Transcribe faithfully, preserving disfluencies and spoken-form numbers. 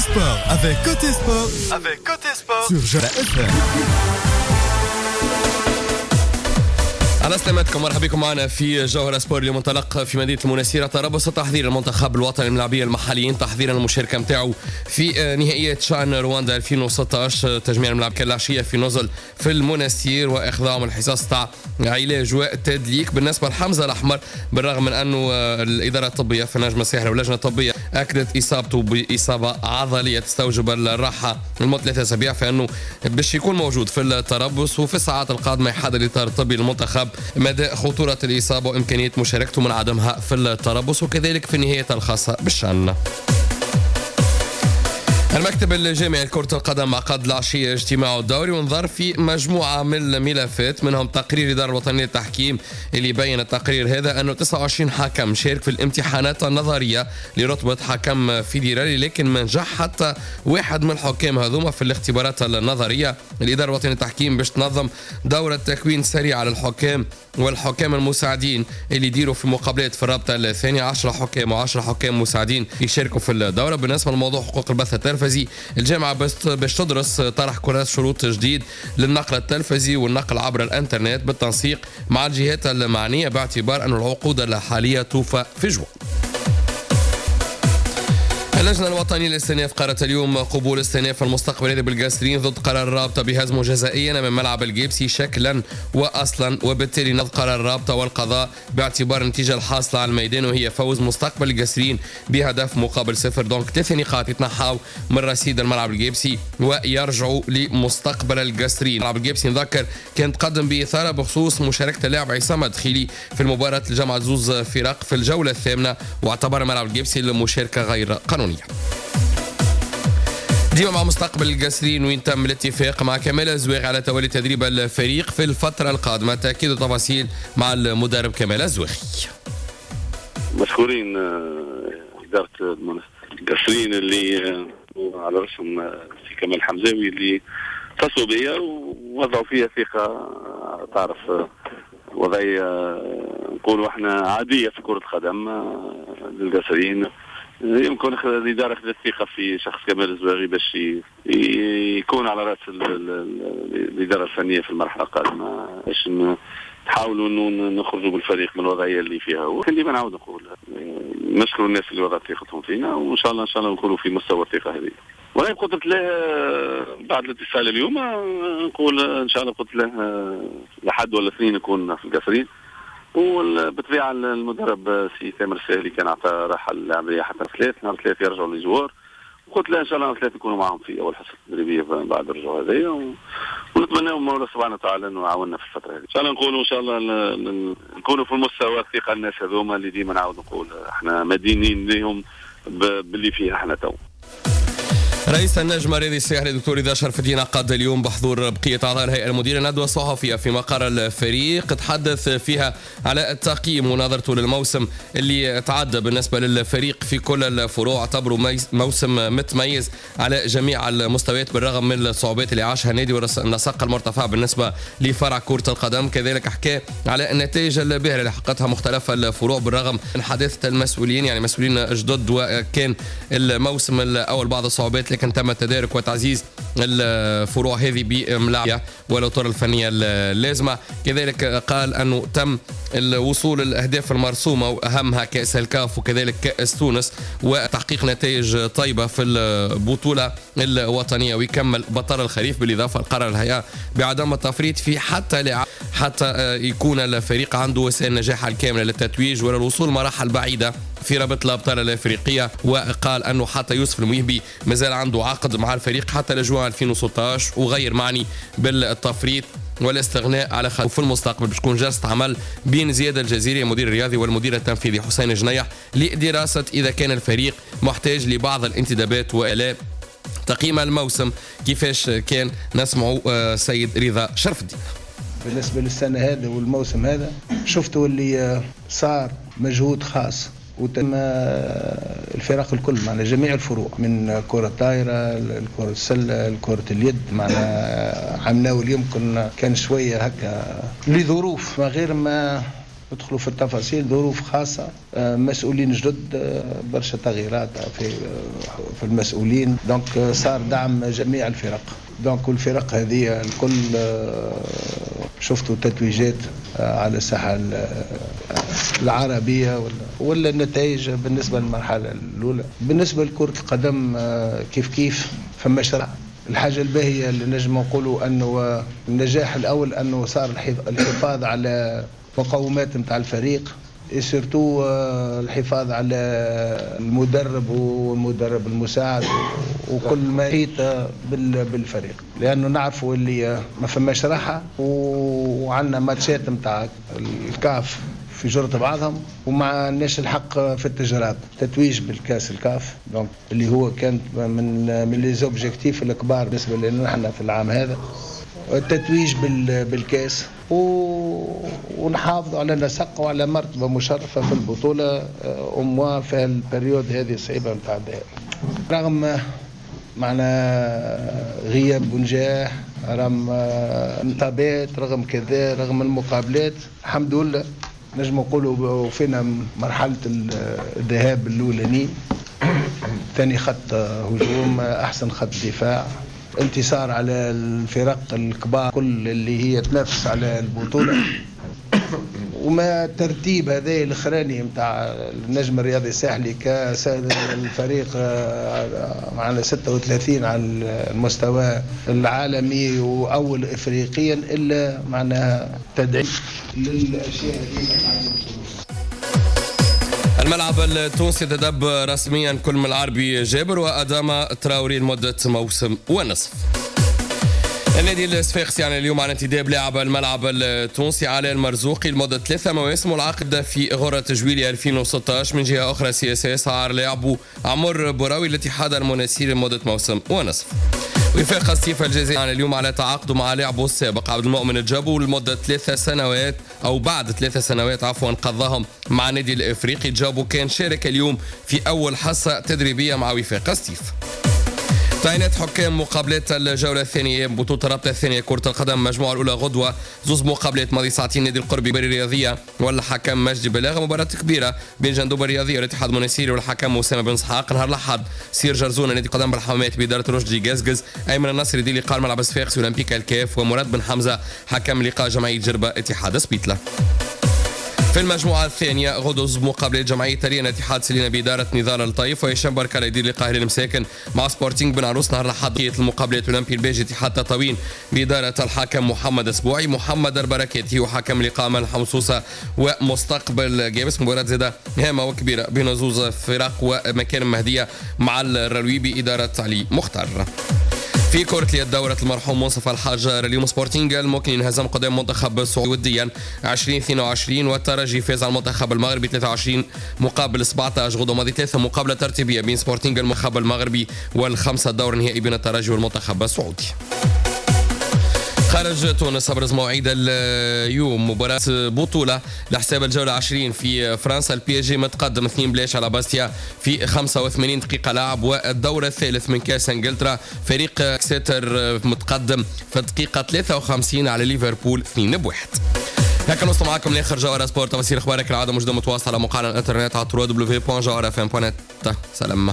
sport avec Côté Sport, avec Côté Sport sur Jara اف ام. على سلامتكم، مرحبا بكم معنا في جوهرة سبور لمنطلق في مدينة المناسيرة. تربص تحضير المنتخب الوطني للاعبين المحليين تحضيرا المشاركة نتاعو في نهائيات شان رواندا ألفين وستة عشر، تجميع الملاعب كالعشية في نزل في المناسير واخضاعهم الحصص تاع علاج والتدليك. بالنسبة لحمزة الأحمر، بالرغم من أنه الإدارة الطبية في النجم الساحلي واللجنة الطبية أكدت إصابته بإصابة عضلية تستوجب الراحة لمدة ثلاثة أسابيع، فإنه باش يكون موجود في التربص، وفي الساعات القادمة يحدد الإطار الطبي للمنتخب مدى خطورة الإصابة وإمكانية مشاركته من عدمها في التربص، وكذلك في النهاية الخاصة بالشأن. المكتب الجامعي لكرة القدم عقد العشية اجتماعه الدوري ونظر في مجموعة من الملفات، منهم تقرير الإدارة الوطنية للتحكيم اللي بين التقرير هذا أنه تسعة وعشرين حكم شارك في الامتحانات النظرية لرتبة حكم فيدرالي، لكن ما نجح حتى واحد من الحكام هذوما في الاختبارات النظرية. الإدارة الوطنية للتحكيم باش تنظم دورة تكوين سريعة للحكام والحكام المساعدين اللي يديروا في مقابلات في الرابطة الثانية. عشرة حكام وعشرة حكام مساعدين يشاركوا في الدورة. بالنسبة لموضوع حقوق البث التلفزي، الجامعة باش تدرس طرح كرة شروط جديد للنقل التلفزي والنقل عبر الانترنت بالتنسيق مع الجهات المعنية، باعتبار أن العقود الحالية توفى في جوان. اللجنة الوطنية للاستئناف قررت اليوم قبول استئناف المستقبل هذا بالقاسرين ضد قرار الرابطة بهزمه جزائيا من ملعب الجيبسي شكلا وأصلا، وبالتالي نض قرار الرابطة والقضاء باعتبار النتيجة الحاصلة على الميدان وهي فوز مستقبل القاسرين بهدف مقابل صفر. دونك ثلاث نقاط يتنحاو من رصيد الملعب الجيبسي ويرجعوا لمستقبل القاسرين. ملعب الجيبسي نذكر كان تقدم بإثارة بخصوص مشاركة اللاعب عصام دخيلي في المباراة لجمع زوز فرق في الجولة الثامنة، واعتبر ملعب الجيبسي المشاركة غير قانونية. ديما مع مستقبل القاسرين وين تم الاتفاق مع كمال الزواغي على تولي تدريب الفريق في الفترة القادمة. تأكيد التفاصيل مع المدرب كمال الزواغي. مشكورين إدارة القاسرين اللي على رأسهم في كمال حمزاوي اللي اتصلوا بيا ووضعوا فيها ثقة، تعرف وضعية نقولوا احنا عادية في كرة القدم للقاسرين. يمكن الإدارة أخذت ثقة في شخص كمال الزواغي باش يكون على رأس الإدارة الفنية في المرحلة القادمة، باش نحاولوا إنه نخرجوا بالفريق من الوضعية اللي فيها. وكان ديما نعاود نقول نشكر الناس اللي وضعت ثقتهم فينا، وإن شاء الله إن شاء الله نكونوا في مستوى الثقة هذه. وأنا قلت له بعد الاتصال اليوم نقول إن شاء الله، قلت له لحد ولا اثنين نكون في القاسرين، وبالطبيعة المدرب سي تامر الساهلي كان عطى راحة اللاعبية حتى ثلاث، نهار ثلاث يرجعوا للجوار، وقلت له إن شاء الله ثلاث يكونوا معهم في أول حصة تدريبية بعد الرجوع هذايا، ونتمنى من الله سبحانه وتعالى إنه يعاوننا في الفترة هذه. إن شاء الله نقولوا إن شاء الله نكونوا في المستوى الثقة الناس هذوما اللي ديما نعاود نقول إحنا مدينين لهم باللي فيها إحنا تو. رئيس النجم الرياضي الساحلي الدكتور رضا شرف الدين عقد اليوم بحضور بقية أعضاء الهيئة المديرة ندوة صحفية في مقر الفريق تحدث فيها على التقييم ونظرته للموسم اللي تعدى بالنسبة للفريق في كل الفروع. اعتبروا موسم متميز على جميع المستويات بالرغم من الصعوبات اللي عاشها النادي والنسق المرتفع بالنسبة لفرع كرة القدم. كذلك حكى على النتائج الباهرة اللي حققتها مختلف الفروع بالرغم من حداثة المسؤولين، يعني مسؤولين جدد، وكان الموسم الأول بعض الصعوبات لكن تم التدارك وتعزيز الفروع هذه بملاعبها والأطر الفنية اللازمة. كذلك قال أنه تم الوصول الأهداف المرسومة وأهمها كأس الكاف وكذلك كأس تونس وتحقيق نتائج طيبة في البطولة الوطنية، ويكمل بطل الخريف بالإضافة لقرار الهيئة بعدم التفريط في حتى لاعب حتى يكون الفريق عنده وسائل النجاح الكاملة للتتويج وللوصول مراحل بعيدة في رابطة الأبطال الأفريقية. وقال أنه حتى يوسف الموهبي مازال عنده عقد مع الفريق حتى لجوان ألفين وستة عشر وغير معني بالتفريط والاستغناء على خلفه في المستقبل. باش تكون جلسة عمل بين زياد الجزيري المدير الرياضي والمدير التنفيذي حسين جنيح لدراسة إذا كان الفريق محتاج لبعض الانتدابات وإلى تقييم الموسم كيفاش كان. نسمعوا سيد رضا شرف الدين. بالنسبة للسنة هذا والموسم هذا شفتوا اللي صار مجهود خاص وتم الفرق الكل معنا جميع الفروع من كرة الطائرة الكرة السلة الكرة اليد معنا عملناه اليوم كنا كان شوية هكا لظروف ما غير ما ندخلوا في التفاصيل. ظروف خاصة، مسؤولين جدد، برشا تغييرات في في المسؤولين. دونك صار دعم جميع الفرق. دونك الفرق هذه الكل شفتوا تتويجات على الساحة العربية ولا النتائج بالنسبة للمرحلة الأولى. بالنسبة لكرة القدم كيف كيف فما شرع. الحاجة الباهية اللي نجم نقولوا أنه النجاح الأول أنه صار الحفاظ على مقومات متاع الفريق، سيرتو الحفاظ على المدرب والمدرب المساعد وكل ما يحيط بالفريق، لأنه نعرفوا اللي ما فماش راحة وعندنا ماتشات متاع الكاف في جرة بعضهم وما عندناش الحق في التجربة. تتويج بالكاس الكاف دونك اللي هو كان من من لي زوبجيكتيف الكبار بالنسبة لنا نحن في العام هذا، التتويج بالكاس ونحافظوا على نسق وعلى مرتبة مشرفة في البطولة أموا في البريود هذه الصعيبة متاع الذهاب. رغم معنا غياب بنجاح، رغم انتابات، رغم كذا، رغم المقابلات، الحمد لله نجم نقولوا وفينا مرحلة الذهاب الأولاني، ثاني خط هجوم، أحسن خط دفاع، انتصار على الفرق الكبار كل اللي هي تنافس على البطولة. وما ترتيب هذا الاخراني نتاع النجم الرياضي الساحلي كسائد الفريق معنا ستة وثلاثين على المستوى العالمي واول افريقيا، الا معناها تدعيم للاشياء هذه. الملعب التونسي تدب رسميا كل العربي جابر وأدام تراوري لمدة موسم ونصف. النادي الصفاقسي يعني اليوم على انتداب لاعب الملعب التونسي علي المرزوقي لمدة ثلاثة مواسم والعقد في غرة جويلية ألفين وستة عشر. من جهة أخرى سي اس اس عار لاعبه عمر بوراوي الاتحاد المناسير لمدة موسم ونصف. وفاق ستيف الجزائري يعني اليوم على تعاقده مع لاعبه السابق عبد المؤمن الجابو لمدة ثلاثة سنوات أو بعد ثلاثة سنوات عفوا قضاهم مع النادي الإفريقي. الجابو كان شارك اليوم في أول حصة تدريبية مع وفاق ستيف. تعيينات حكام مقابلات الجولة الثانية بطولة الرابطة الثانية كرة القدم المجموعة الأولى غدوة، زوز مقابلات ماضي ساعتين نادي القربي الرياضية والحكم مجدي بلاغة، مباراة كبيرة بين جندوب الرياضية والاتحاد المناسيري والحكم أسامة بن اسحاق. نهار الأحد سير جرزونة نادي قدم بالحمامات بإدارة رشدي قزقز، أيمن النصري دي لقاء الملعب الصفاقسي أولمبيكا الكاف، ومراد بن حمزة حكم لقاء جمعية جربة اتحاد سبيتلا. في المجموعة الثانية غدوز مقابلة جمعية تريان اتحاد سلينا بإدارة نضال الطيف، وهشام بركة يدير لقاء هلال المساكن مع سبورتينغ بن عروس. نهار الأحد بقية المقابلات أولمبي الباجي اتحاد تطاوين بإدارة الحكم محمد اسبوعي. محمد البركاتي وحكم لقاء ملح مصوصة ومستقبل جابس. مباراة زادة هامة وكبيرة بين زوز فرق ومكان مهدية مع الرلوي بإدارة علي مختار. في كرة اليد دورة المرحوم منصف الحاج اليوم سبورتينغ الممكن انهزم قدام منتخب السعودي وديا عشرين اثنين وعشرين، والترجي فاز على المنتخب المغربي ثلاثة وعشرين مقابل سبعة عشر. غدوة ماضي ثلاثة مقابلة ترتيبية بين سبورتينغ المنتخب المغربي والخمسة الدور النهائي بين الترجي والمنتخب السعودي. خارج تونس أبرز مواعيد اليوم مباراة بطولة لحساب الجولة عشرين في فرنسا. البي اس جي متقدم اثنين بلاش على باستيا في خمسة وثمانين دقيقة لعب. والدور الثالث من كاس انجلترا فريق اكسيتر متقدم في الدقيقة ثلاثة وخمسين على ليفربول اثنين بواحد. هكا نوصل معكم لاخر جوهرة سبورت. تفاصيل اخبارك العادة موجودة متواصلة على موقعنا الانترنت على دبليو دبليو دبليو دوت جوهرة اف ام دوت نت. سلام.